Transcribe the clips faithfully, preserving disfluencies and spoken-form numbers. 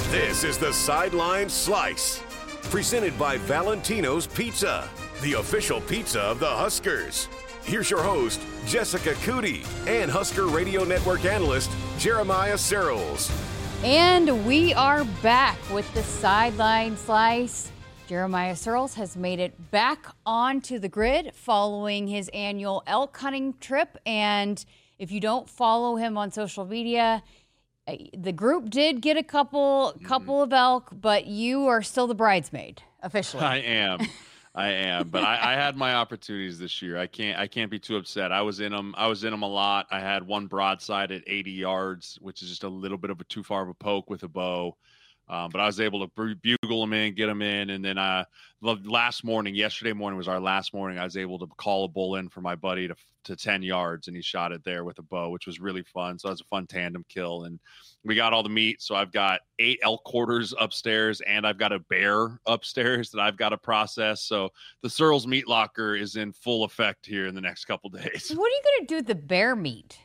This is the Sideline Slice, presented by Valentino's Pizza, the official pizza of the Huskers. Here's your host, Jessica Cootie, and Husker Radio Network analyst, Jeremiah Searles. And we are back with the Sideline Slice. Jeremiah Searles has made it back onto the grid following his annual elk hunting trip. And if you don't follow him on social media, the group did get a couple couple of elk, but you are still the bridesmaid officially. I am, I am. But I, I had my opportunities this year. I can't I can't be too upset. I was in them. I was in them a lot. I had one broadside at eighty yards, which is just a little bit of a too far of a poke with a bow. Um, but I was able to bugle them in, get them in, and then uh, the last morning, yesterday morning was our last morning. I was able to call a bull in for my buddy to to ten yards, and he shot it there with a bow, which was really fun. So that was a fun tandem kill, and we got all the meat. So I've got eight elk quarters upstairs, and I've got a bear upstairs that I've got to process. So the Searles meat locker is in full effect here in the next couple days. What are you going to do with the bear meat?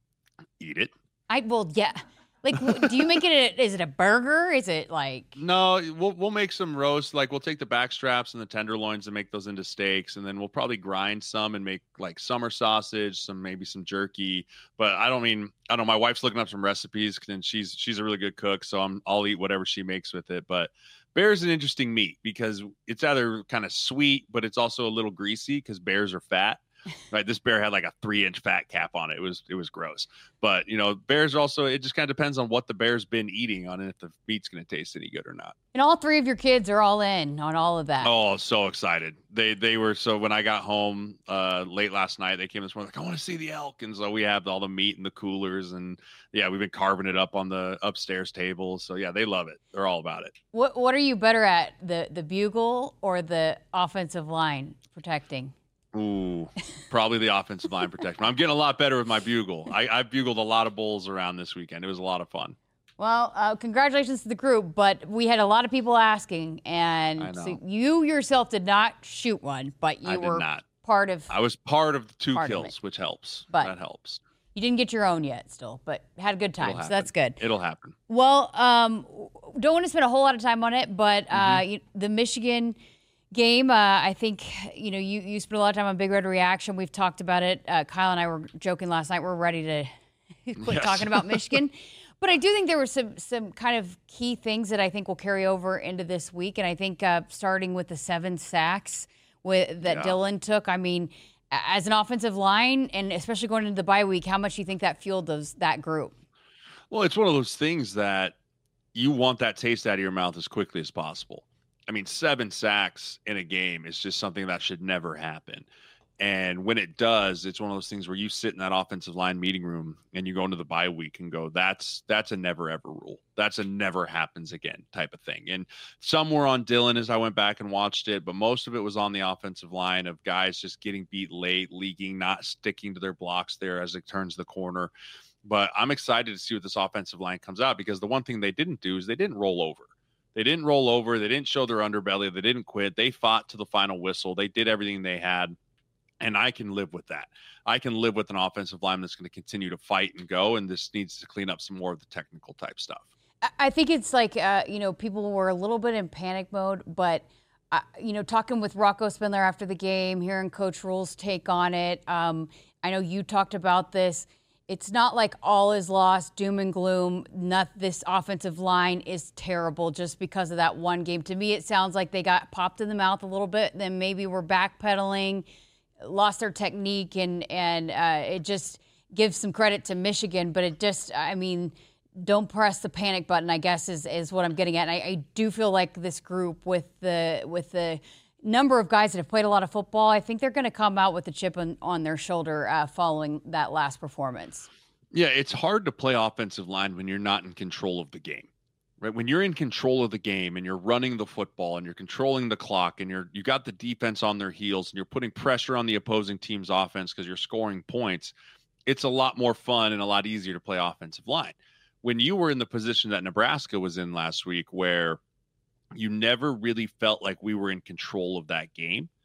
Eat it. I well, yeah. Like, do you make it? A, is it a burger? Is it like? No, we'll we'll make some roast. Like we'll take the back straps and the tenderloins and make those into steaks, and then we'll probably grind some and make like summer sausage, some maybe some jerky. But I don't mean I don't know. My wife's looking up some recipes, and she's she's a really good cook, so I'm I'll eat whatever she makes with it. But bear's an interesting meat because it's either kind of sweet, but it's also a little greasy because bears are fat. Right, this bear had like a three-inch fat cap on it. It was it was gross. But you know, bears also it just kind of depends on what the bear's been eating on and if the meat's going to taste any good or not. And all three of your kids are all in on all of that. Oh, so excited! They they were so when I got home uh, late last night, they came this morning like I want to see the elk, and so we have all the meat in the coolers, and yeah, we've been carving it up on the upstairs table. So yeah, they love it. They're all about it. What what are you better at, the the bugle or the offensive line protecting? Ooh, probably the offensive line protection. I'm getting a lot better with my bugle. I, I bugled a lot of bulls around this weekend. It was a lot of fun. Well, uh, congratulations to the group, but we had a lot of people asking, and so you yourself did not shoot one, but you I were did not. part of. I was part of the two kills, which helps. But that helps. You didn't get your own yet, still, but had a good time, so that's good. It'll happen. Well, um, don't want to spend a whole lot of time on it, but uh, Mm-hmm. you, the Michigan game, uh, I think, you know, you, you spent a lot of time on Big Red Reaction. We've talked about it. Uh, Kyle and I were joking last night. We're ready to quit Yes. talking about Michigan. But I do think there were some some kind of key things that I think will carry over into this week. And I think uh, starting with the seven sacks with, that Yeah. Dylan took, I mean, as an offensive line, and especially going into the bye week, how much do you think that fueled those that group? Well, it's one of those things that you want that taste out of your mouth as quickly as possible. I mean, seven sacks in a game is just something that should never happen. And when it does, it's one of those things where you sit in that offensive line meeting room and you go into the bye week and go, that's that's a never ever rule. That's a never happens again type of thing. And some were on Dylan as I went back and watched it, but most of it was on the offensive line of guys just getting beat late, leaking, not sticking to their blocks there as it turns the corner. But I'm excited to see what this offensive line comes out, because the one thing they didn't do is they didn't roll over. They didn't roll over. They didn't show their underbelly. They didn't quit. They fought to the final whistle. They did everything they had. And I can live with that. I can live with an offensive line that's going to continue to fight and go. And this needs to clean up some more of the technical type stuff. I think it's like, uh, you know, people were a little bit in panic mode, but, uh, you know, talking with Rocco Spindler after the game, hearing Coach Rule's take on it. Um, I know you talked about this. It's not like all is lost, doom and gloom. Not this offensive line is terrible just because of that one game. To me, it sounds like they got popped in the mouth a little bit. Then maybe we're backpedaling, lost their technique, and and uh, it just gives some credit to Michigan. But it just, I mean, don't press the panic button, I guess, is is what I'm getting at. And I, I do feel like this group with the with the number of guys that have played a lot of football, I think they're going to come out with a chip on, on their shoulder uh, following that last performance. Yeah, it's hard to play offensive line when you're not in control of the game, right? When you're in control of the game and you're running the football and you're controlling the clock and you're you got the defense on their heels and you're putting pressure on the opposing team's offense because you're scoring points, it's a lot more fun and a lot easier to play offensive line. When you were in the position that Nebraska was in last week, where you never really felt like we were in control of that game,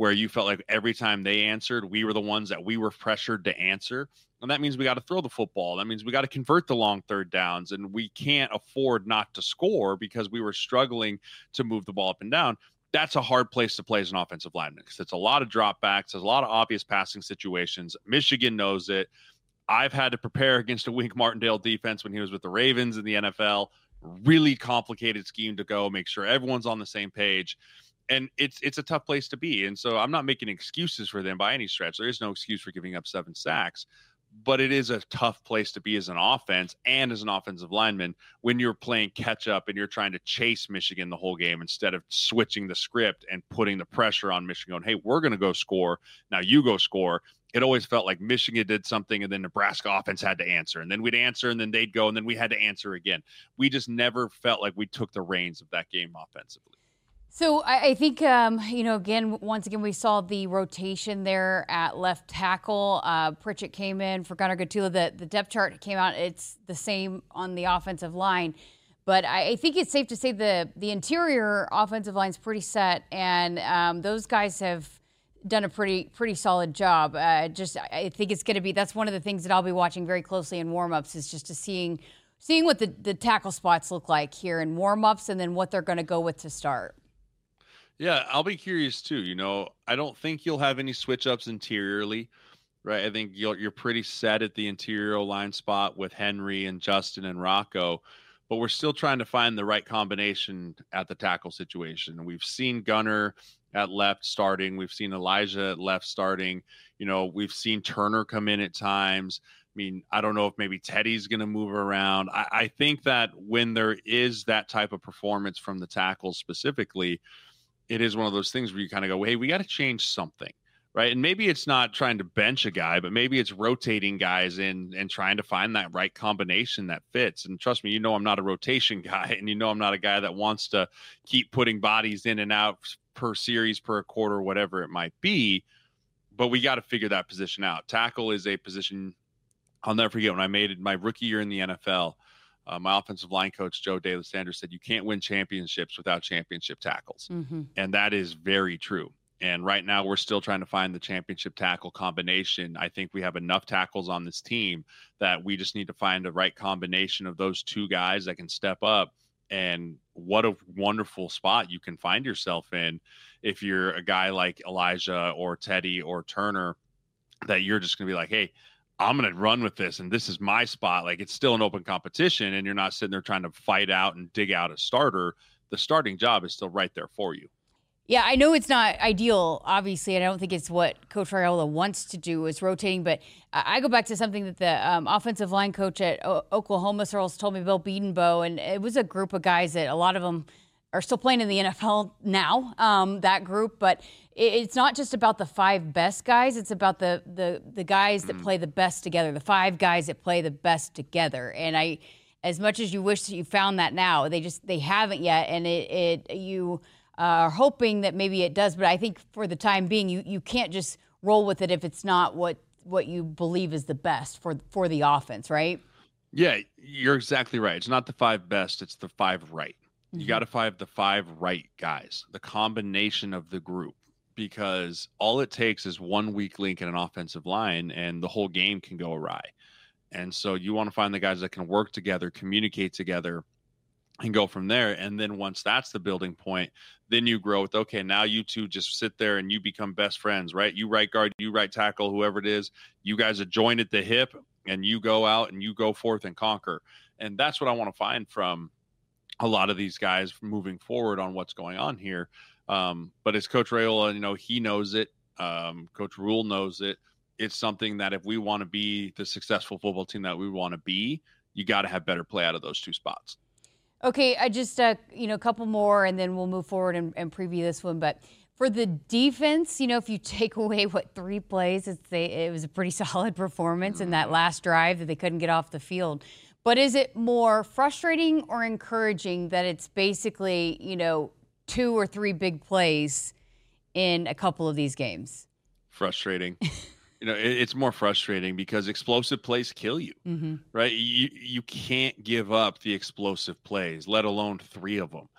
where you felt like every time they answered, we were the ones that we were pressured to answer. And that means we got to throw the football. That means we got to convert the long third downs, and we can't afford not to score because we were struggling to move the ball up and down. That's a hard place to play as an offensive lineman because it's a lot of dropbacks. There's a lot of obvious passing situations. Michigan knows it. I've had to prepare against a Wink Martindale defense when he was with the Ravens in the N F L. Really complicated scheme to go, make sure everyone's on the same page. And it's it's a tough place to be. And so I'm not making excuses for them by any stretch. There is no excuse for giving up seven sacks. But it is a tough place to be as an offense and as an offensive lineman when you're playing catch up and you're trying to chase Michigan the whole game instead of switching the script and putting the pressure on Michigan going, hey, we're going to go score. Now you go score. It always felt like Michigan did something and then Nebraska offense had to answer. And then we'd answer and then they'd go and then we had to answer again. We just never felt like we took the reins of that game offensively. So I, I think, um, you know, again, once again, we saw the rotation there at left tackle. Uh, Pritchett came in for Gunnar Gatula. The, the depth chart came out. It's the same on the offensive line. But I, I think it's safe to say the, the interior offensive line is pretty set. And um, those guys have done a pretty pretty solid job. Uh, just I think it's going to be, that's one of the things that I'll be watching very closely in warmups is just to seeing seeing what the, the tackle spots look like here in warmups and then what they're going to go with to start. Yeah, I'll be curious too. You know, I don't think you'll have any switch ups interiorly, right? I think you'll, you're pretty set at the interior line spot with Henry and Justin and Rocco, but we're still trying to find the right combination at the tackle situation. We've seen Gunnar at left starting. We've seen Elijah at left starting. You know, we've seen Turner come in at times. I mean, I don't know if maybe Teddy's going to move around. I, I think that when there is that type of performance from the tackles specifically, it is one of those things where you kind of go, hey, we got to change something, right? And maybe it's not trying to bench a guy, but maybe it's rotating guys in and trying to find that right combination that fits. And trust me, you know I'm not a rotation guy, and you know I'm not a guy that wants to keep putting bodies in and out per series, per quarter, whatever it might be. But we got to figure that position out. Tackle is a position I'll never forget when I made it my rookie year in the N F L. Uh, my offensive line coach, Joe DeLasander, said you can't win championships without championship tackles. Mm-hmm. And that is very true. And right now we're still trying to find the championship tackle combination. I think we have enough tackles on this team that we just need to find the right combination of those two guys that can step up. And what a wonderful spot you can find yourself in if you're a guy like Elijah or Teddy or Turner, that you're just going to be like, hey, I'm going to run with this, and this is my spot. Like, it's still an open competition, and you're not sitting there trying to fight out and dig out a starter. The starting job is still right there for you. Yeah, I know it's not ideal, obviously, and I don't think it's what Coach Raiola wants to do is rotating, but I go back to something that the um, offensive line coach at o- Oklahoma Searles told me, Bill Bedenbow, and it was a group of guys that a lot of them are still playing in the N F L now, um, that group, but it's not just about the five best guys. It's about the the the guys that play the best together, the five guys that play the best together. And I, as much as you wish that you found that now, they just they haven't yet. And it, it you are hoping that maybe it does. But I think for the time being, you, you can't just roll with it if it's not what what you believe is the best for for the offense, right? Yeah, you're exactly right. It's not the five best; it's the five right. You mm-hmm. got to find the five right guys, the combination of the group, because all it takes is one weak link in an offensive line and the whole game can go awry. And so you want to find the guys that can work together, communicate together, and go from there. And then once that's the building point, then you grow with, okay, now you two just sit there and you become best friends, right? You right guard, you right tackle, whoever it is, you guys are joined at the hip and you go out and you go forth and conquer. And that's what I want to find from a lot of these guys moving forward on what's going on here. Um, but as Coach Raiola, you know, he knows it. Um, Coach Rule knows it. It's something that if we want to be the successful football team that we want to be, you got to have better play out of those two spots. Okay, I just, uh, you know, a couple more and then we'll move forward and, and preview this one. But for the defense, you know, if you take away, what, three plays, it's a, it was a pretty solid performance mm-hmm. in that last drive that they couldn't get off the field. But is it more frustrating or encouraging that it's basically, you know, two or three big plays in a couple of these games? Frustrating. You know, it, it's more frustrating because explosive plays kill you, mm-hmm. right? You you can't give up the explosive plays, let alone three of them.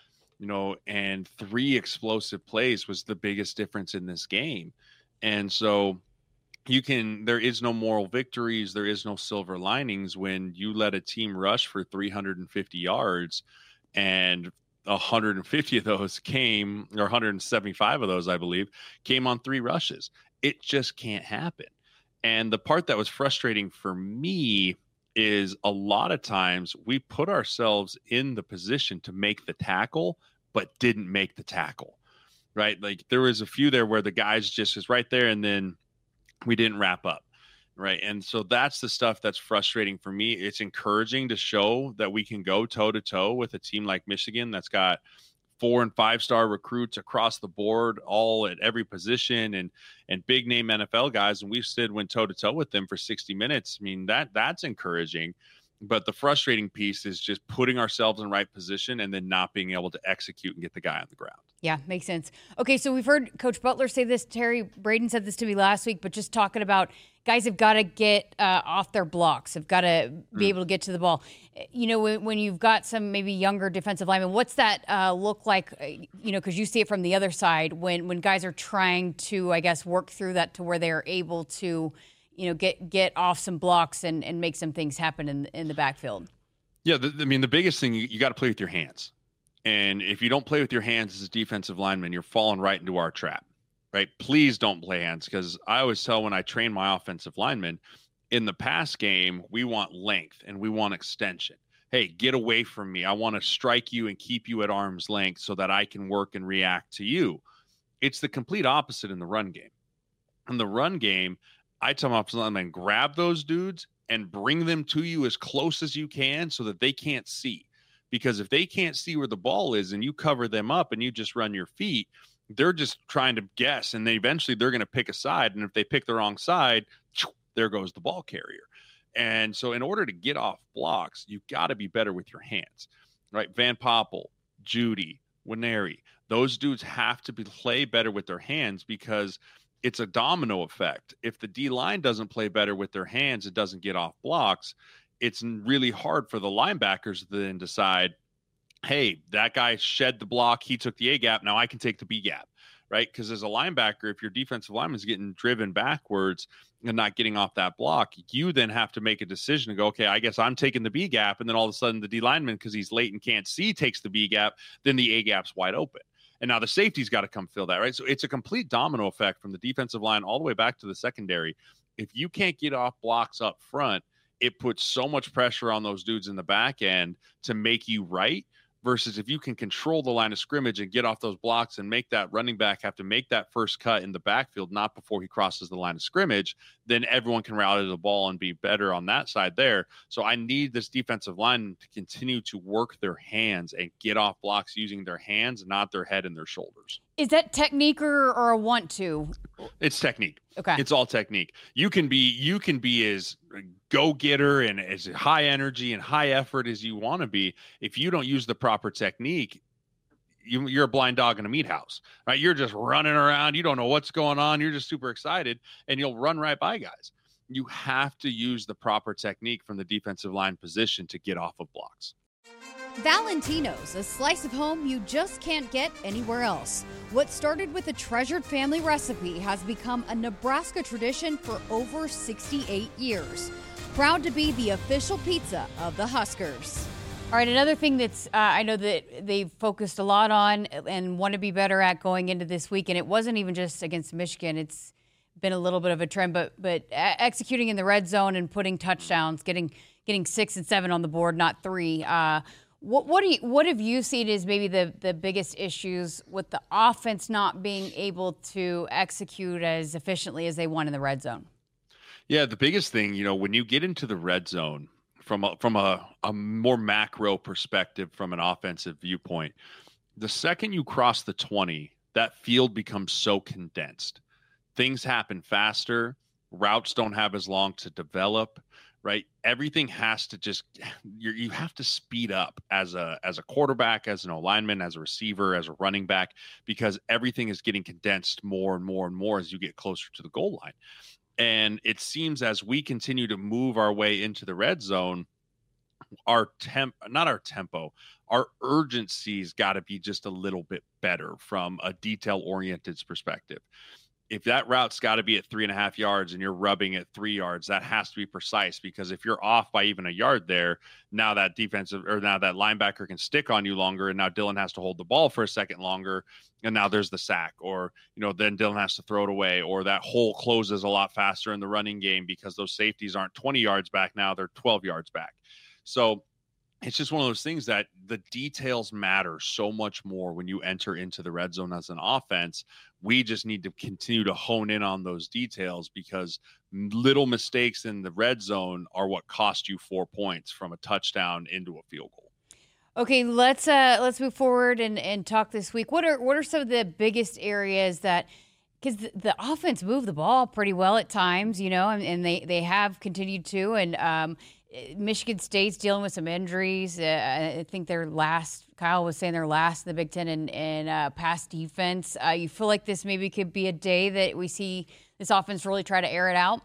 you know, and three explosive plays was the biggest difference in this game. And so you can, there is no moral victories. There is no silver linings when you let a team rush for three hundred fifty yards and one hundred fifty of those came, or one hundred seventy-five of those, I believe, came on three rushes. It just can't happen. And the part that was frustrating for me is a lot of times we put ourselves in the position to make the tackle, but didn't make the tackle, right? Like there was a few there where the guys just is right there and then we didn't wrap up, right? And so that's the stuff that's frustrating for me. It's encouraging to show that we can go toe to toe with a team like Michigan that's got four and five star recruits across the board, all at every position, and and big name N F L guys. And we stood went toe to toe with them for sixty minutes. I mean, that that's encouraging. But the frustrating piece is just putting ourselves in the right position and then not being able to execute and get the guy on the ground. Yeah, makes sense. Okay, so we've heard Coach Butler say this. Terry Braden said this to me last week, but just talking about guys have got to get uh, off their blocks, have got to be mm. able to get to the ball. You know, when, when you've got some maybe younger defensive linemen, what's that uh, look like, you know, because you see it from the other side when, when guys are trying to, I guess, work through that to where they're able to, you know, get get off some blocks and, and make some things happen in, in the backfield. Yeah, the, I mean, the biggest thing, you, you got to play with your hands. And if you don't play with your hands as a defensive lineman, you're falling right into our trap, right? Please don't play hands, because I always tell when I train my offensive linemen, in the pass game, we want length and we want extension. Hey, get away from me. I want to strike you and keep you at arm's length so that I can work and react to you. It's the complete opposite in the run game. In the run game, I tell my offensive linemen, grab those dudes and bring them to you as close as you can so that they can't see. Because if they can't see where the ball is and you cover them up and you just run your feet, they're just trying to guess, and they eventually they're going to pick a side. And if they pick the wrong side, there goes the ball carrier. And so in order to get off blocks, you've got to be better with your hands, right? Van Poppel, Judy, Nwaneri, those dudes have to be, play better with their hands, because it's a domino effect. If the D-line doesn't play better with their hands, it doesn't get off blocks. It's really hard for the linebackers to then decide, hey, that guy shed the block, he took the A gap, now I can take the B gap, right? Because as a linebacker, if your defensive lineman is getting driven backwards and not getting off that block, you then have to make a decision to go, okay, I guess I'm taking the B gap, and then all of a sudden the D lineman, because he's late and can't see, takes the B gap, then the A gap's wide open. And now the safety's got to come fill that, right? So it's a complete domino effect from the defensive line all the way back to the secondary. If you can't get off blocks up front, it puts so much pressure on those dudes in the back end to make you right, versus if you can control the line of scrimmage and get off those blocks and make that running back have to make that first cut in the backfield, not before he crosses the line of scrimmage, then everyone can rally the ball and be better on that side there. So I need this defensive line to continue to work their hands and get off blocks using their hands, not their head and their shoulders. Is that technique or, or a want to? It's technique. Okay. It's all technique. You can be, you can be as go-getter and as high energy and high effort as you want to be. If you don't use the proper technique, you, you're a blind dog in a meat house, right? You're just running around. You don't know what's going on. You're just super excited, and you'll run right by guys. You have to use the proper technique from the defensive line position to get off of blocks. Valentino's, a slice of home you just can't get anywhere else. What started with a treasured family recipe has become a Nebraska tradition for over sixty-eight years. Proud to be the official pizza of the Huskers. All right, another thing that's uh, I know that they've focused a lot on and want to be better at going into this week, and it wasn't even just against Michigan. It's been a little bit of a trend, but but executing in the red zone and putting touchdowns, getting getting six and seven on the board, not three. Uh, What what do you, what have you seen as maybe the, the biggest issues with the offense not being able to execute as efficiently as they want in the red zone? Yeah, the biggest thing, you know, when you get into the red zone from a, from a, a more macro perspective, from an offensive viewpoint, the second you cross the twenty, that field becomes so condensed. Things happen faster. Routes don't have as long to develop. Right, everything has to just you you have to speed up as a as a quarterback, as an O-lineman, as a receiver, as a running back, because everything is getting condensed more and more and more as you get closer to the goal line. And it seems as we continue to move our way into the red zone, our temp, not our tempo, our urgency's got to be just a little bit better from a detail-oriented perspective. If that route's got to be at three and a half yards and you're rubbing at three yards, that has to be precise, because if you're off by even a yard there, now that defensive or now that linebacker can stick on you longer, and now Dillon has to hold the ball for a second longer, and now there's the sack, or you know then Dillon has to throw it away, or that hole closes a lot faster in the running game because those safeties aren't twenty yards back, now they're twelve yards back. So it's just one of those things that the details matter so much more when you enter into the red zone as an offense. We just need to continue to hone in on those details, because little mistakes in the red zone are what cost you four points from a touchdown into a field goal. Okay, let's uh, let's move forward and, and talk this week. What are what are some of the biggest areas that, because the, the offense moved the ball pretty well at times, you know, and, and they, they have continued to, and um, Michigan State's dealing with some injuries. Uh, I think their last, Kyle was saying their last in the Big Ten in, in uh, pass defense. Uh, you feel like this maybe could be a day that we see this offense really try to air it out?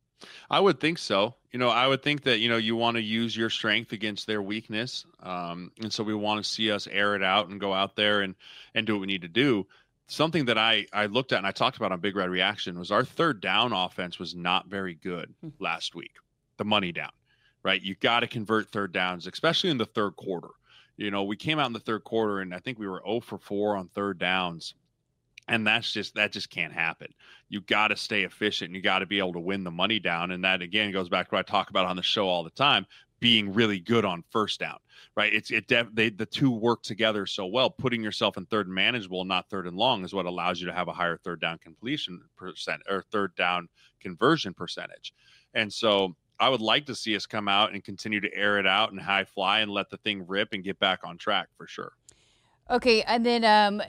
I would think so. You know, I would think that, you know, you want to use your strength against their weakness. Um, and so we want to see us air it out and go out there and, and do what we need to do. Something that I, I looked at and I talked about on Big Red Reaction was our third down offense was not very good mm-hmm. last week. The money down. Right. You got to convert third downs, especially in the third quarter. You know, we came out in the third quarter and I think we were zero for four on third downs. And that's just, that just can't happen. You got to stay efficient and you got to be able to win the money down. And that again goes back to what I talk about on the show all the time, being really good on first down, right? It's, it, def, they, the two work together so well. Putting yourself in third and manageable, not third and long, is what allows you to have a higher third down completion percent or third down conversion percentage. And so I would like to see us come out and continue to air it out and high fly and let the thing rip and get back on track for sure. Okay, and then um,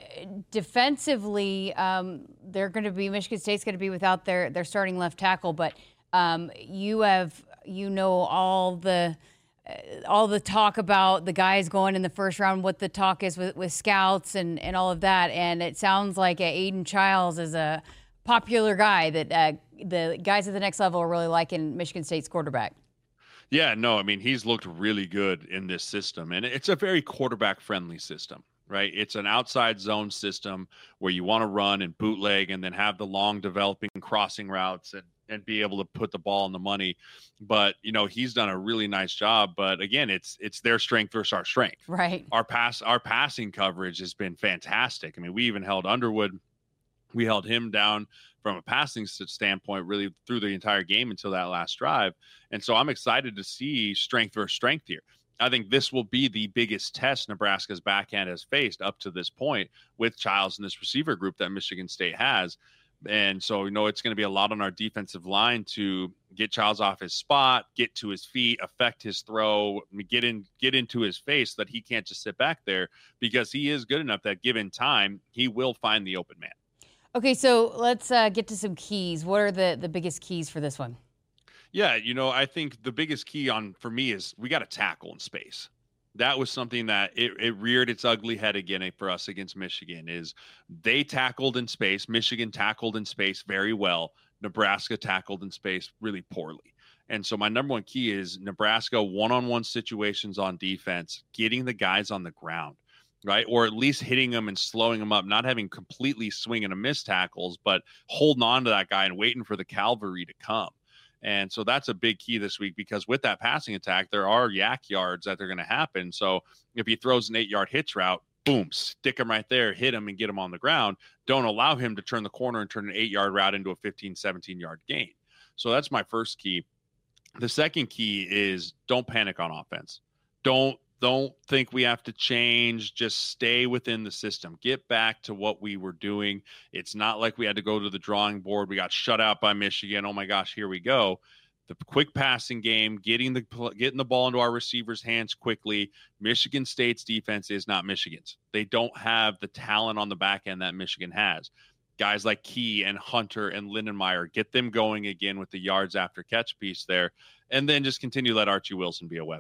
defensively, um, they're going to be Michigan State's going to be without their their starting left tackle, but um, you have you know all the uh, all the talk about the guys going in the first round, what the talk is with, with scouts and and all of that, and it sounds like uh, Aiden Childs is a popular guy that uh, the guys at the next level are really liking Michigan State's quarterback. Yeah, no, I mean, he's looked really good in this system, and it's a very quarterback-friendly system, right? It's an outside zone system where you want to run and bootleg and then have the long developing crossing routes and, and be able to put the ball in the money. But, you know, he's done a really nice job. But again, it's it's their strength versus our strength. Right. Our pass, our passing coverage has been fantastic. I mean, we even held Underwood. We held him down from a passing standpoint really through the entire game until that last drive. And so I'm excited to see strength versus strength here. I think this will be the biggest test Nebraska's backhand has faced up to this point with Childs and this receiver group that Michigan State has. And so, you know, it's going to be a lot on our defensive line to get Childs off his spot, get to his feet, affect his throw, get in, get into his face so that he can't just sit back there, because he is good enough that given time, he will find the open man. Okay, so let's uh, get to some keys. What are the, the biggest keys for this one? Yeah, you know, I think the biggest key on for me is we got to tackle in space. That was something that it, it reared its ugly head again for us against Michigan. Is they tackled in space. Michigan tackled in space very well. Nebraska tackled in space really poorly. And so my number one key is Nebraska one-on-one situations on defense, getting the guys on the ground, right? Or at least hitting them and slowing them up, not having completely swing and a miss tackles, but holding on to that guy and waiting for the cavalry to come. And so that's a big key this week, because with that passing attack, there are yak yards that are going to happen. So if he throws an eight-yard hitch route, boom, stick him right there, hit him and get him on the ground. Don't allow him to turn the corner and turn an eight-yard route into a fifteen, seventeen-yard gain. So that's my first key. The second key is don't panic on offense. Don't Don't think we have to change. Just stay within the system. Get back to what we were doing. It's not like we had to go to the drawing board. We got shut out by Michigan. Oh my gosh, here we go. The quick passing game, getting the getting the ball into our receivers' hands quickly. Michigan State's defense is not Michigan's. They don't have the talent on the back end that Michigan has. Guys like Key and Hunter and Lindenmeyer, get them going again with the yards after catch piece there. And then just continue to let Archie Wilson be a weapon.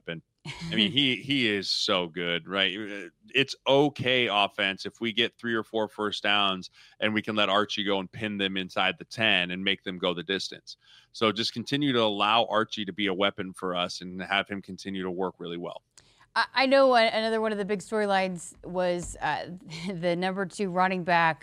I mean, he he is so good, right? It's okay offense if we get three or four first downs and we can let Archie go and pin them inside the ten and make them go the distance. So just continue to allow Archie to be a weapon for us and have him continue to work really well. I know another one of the big storylines was uh, the number two running back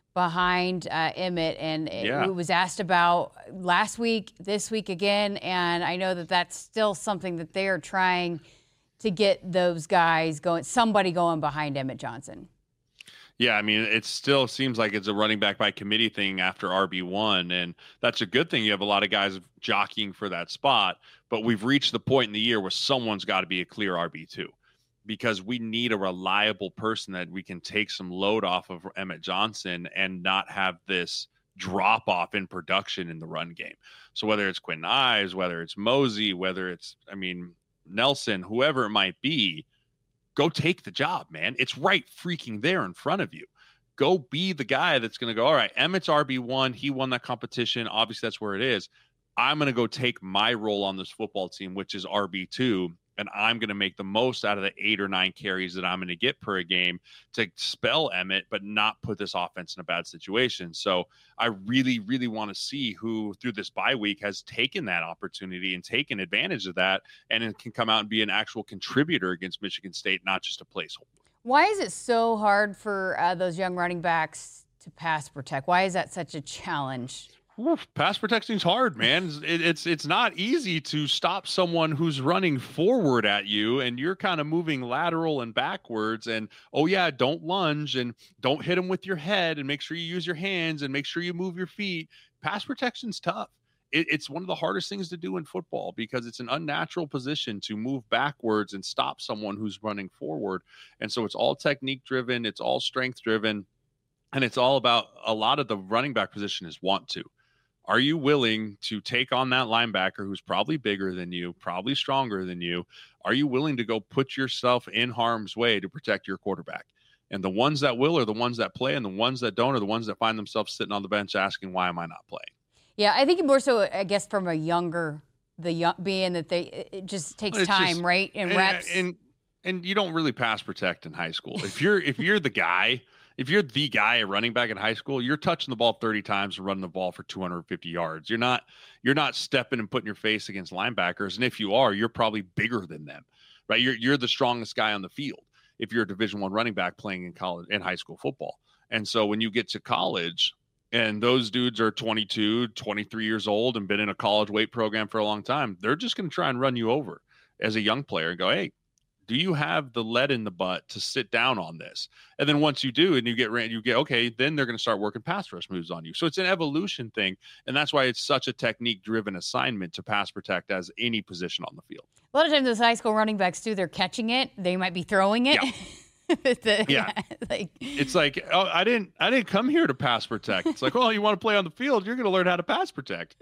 behind uh, Emmett, and it, yeah. it was asked about last week, this week again, and I know that that's still something that they are trying to get those guys going, somebody going behind Emmett Johnson. Yeah, I mean, it still seems like it's a running back by committee thing after R B one, and that's a good thing. You have a lot of guys jockeying for that spot, but we've reached the point in the year where someone's got to be a clear R B two. Because we need a reliable person that we can take some load off of Emmett Johnson and not have this drop off in production in the run game. So whether it's Quentin Ives, whether it's Mosey, whether it's, I mean, Nelson, whoever it might be, go take the job, man. It's right freaking there in front of you. Go be the guy that's going to go, all right, Emmett's R B one. He won that competition. Obviously, that's where it is. I'm going to go take my role on this football team, which is R B two. And I'm going to make the most out of the eight or nine carries that I'm going to get per game to spell Emmett, but not put this offense in a bad situation. So I really, really want to see who through this bye week has taken that opportunity and taken advantage of that and it can come out and be an actual contributor against Michigan State, not just a placeholder. Why is it so hard for uh, those young running backs to pass protect? Why is that such a challenge? Oof, pass protecting is hard, man. It, it's it's not easy to stop someone who's running forward at you and you're kind of moving lateral and backwards. And, oh, yeah, don't lunge and don't hit them with your head and make sure you use your hands and make sure you move your feet. Pass protection's tough. It, it's one of the hardest things to do in football because it's an unnatural position to move backwards and stop someone who's running forward. And so it's all technique driven. It's all strength driven. And it's all about a lot of the running back position is want to. Are you willing to take on that linebacker who's probably bigger than you, probably stronger than you? Are you willing to go put yourself in harm's way to protect your quarterback? And the ones that will are the ones that play, and the ones that don't are the ones that find themselves sitting on the bench asking, why am I not playing? Yeah, I think more so, I guess, from a younger, the young, being that they, it just takes It's time, just, right? And, and reps. And, and you don't really pass protect in high school. If you're if you're the guy, if you're the guy at running back in high school, you're touching the ball thirty times and running the ball for two hundred fifty yards. You're not you're not stepping and putting your face against linebackers. And if you are, you're probably bigger than them, right? You're you're the strongest guy on the field if you're a Division One running back playing in college in high school football. And so when you get to college and those dudes are twenty-two, twenty-three years old and been in a college weight program for a long time, they're just going to try and run you over as a young player and go, hey, do you have the lead in the butt to sit down on this? And then once you do and you get ran, you get, okay, then they're going to start working pass rush moves on you. So it's an evolution thing. And that's why it's such a technique driven assignment to pass protect as any position on the field. A lot of times those high school running backs too, they're catching it. They might be throwing it. Yeah. the, yeah. like, it's like, oh, I didn't, I didn't come here to pass protect. It's like, well, you want to play on the field, you're going to learn how to pass protect.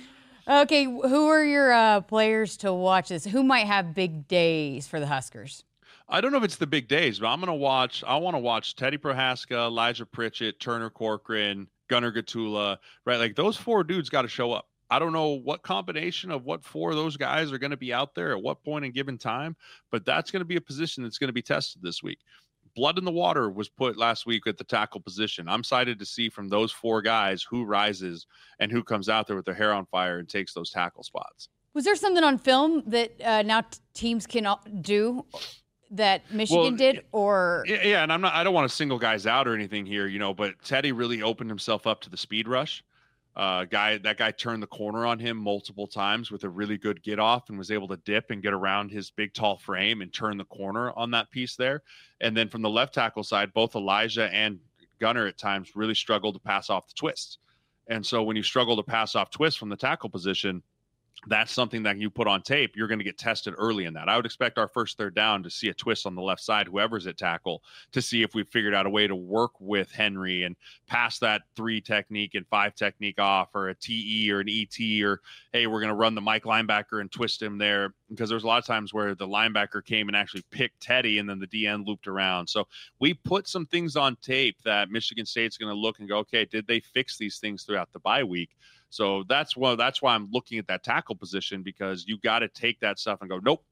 Okay, who are your uh, players to watch this? Who might have big days for the Huskers? I don't know if it's the big days, but I'm going to watch, I want to watch Teddy Prohaska, Elijah Pritchett, Turner Corcoran, Gunnar Gatula, right? Like those four dudes got to show up. I don't know what combination of what four of those guys are going to be out there at what point in given time, but that's going to be a position that's going to be tested this week. Blood in the water was put last week at the tackle position. I'm excited to see from those four guys who rises and who comes out there with their hair on fire and takes those tackle spots. Was there something on film that uh, now t- teams can do that Michigan well, did, or yeah, and I'm not, I don't want to single guys out or anything here, you know, but Teddy really opened himself up to the speed rush. Uh, guy, that guy turned the corner on him multiple times with a really good get off and was able to dip and get around his big, tall frame and turn the corner on that piece there. And then from the left tackle side, both Elijah and Gunnar at times really struggled to pass off the twists. And so when you struggle to pass off twists from the tackle position, that's something that you put on tape. You're going to get tested early in that. I would expect our first third down to see a twist on the left side, whoever's at tackle, to see if we've figured out a way to work with Henry and pass that three technique and five technique off, or a T E or an E T, or, hey, we're going to run the Mike linebacker and twist him there. Because there's a lot of times where the linebacker came and actually picked Teddy and then the D N looped around. So we put some things on tape that Michigan State's going to look and go, okay, did they fix these things throughout the bye week? So that's why that's why I'm looking at that tackle position, because you got to take that stuff and go, nope,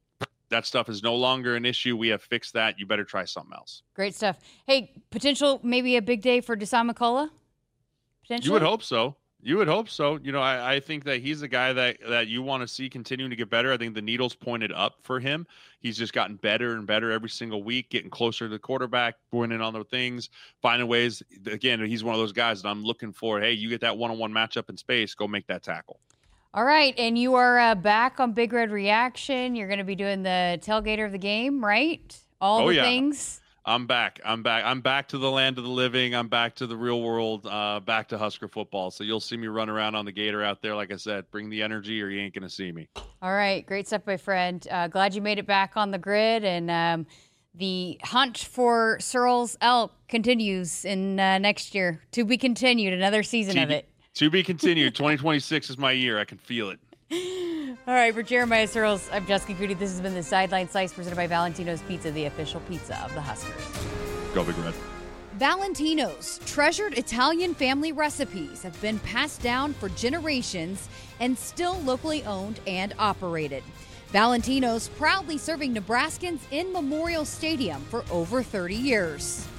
that stuff is no longer an issue. We have fixed that. You better try something else. Great stuff. Hey, potential maybe a big day for Deshaun McCullough? Potentially? You would hope so. You would hope so. You know, I, I think that he's a guy that, that you want to see continuing to get better. I think the needle's pointed up for him. He's just gotten better and better every single week, getting closer to the quarterback, winning on the things, finding ways. Again, he's one of those guys that I'm looking for. Hey, you get that one-on-one matchup in space, go make that tackle. All right, and you are uh, back on Big Red Reaction. You're going to be doing the tailgater of the game, right? All oh, the yeah. things. I'm back. I'm back. I'm back to the land of the living. I'm back to the real world, uh, back to Husker football. So you'll see me run around on the Gator out there. Like I said, bring the energy or you ain't going to see me. All right. Great stuff, my friend. Uh, glad you made it back on the grid. And um, the hunt for Searles Elk continues in uh, next year. To be continued. Another season to of be, it. To be continued. twenty twenty-six is my year. I can feel it. All right, for Jeremiah Searles, I'm Jessica Coody. This has been the Sideline Slice presented by Valentino's Pizza, the official pizza of the Huskers. Go Big Red. Valentino's treasured Italian family recipes have been passed down for generations and still locally owned and operated. Valentino's proudly serving Nebraskans in Memorial Stadium for over thirty years.